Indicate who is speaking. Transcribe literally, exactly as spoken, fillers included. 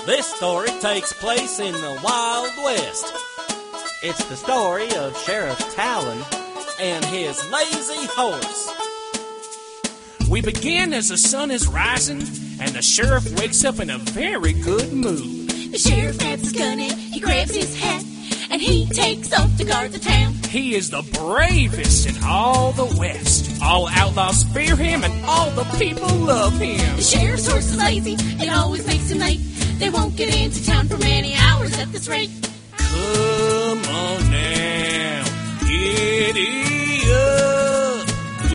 Speaker 1: This story takes place in the Wild West. It's the story of Sheriff Talon and his lazy horse.
Speaker 2: We begin as the sun is rising, and the sheriff wakes up in a very good mood.
Speaker 3: The sheriff grabs his gun and he grabs his hat, and he takes off to guard the town.
Speaker 2: He is the bravest in all the West. All outlaws fear him, and all the people love him.
Speaker 3: The sheriff's horse is lazy, it always makes him late. They won't get into town for many hours at this rate.
Speaker 2: Come on now, giddy up.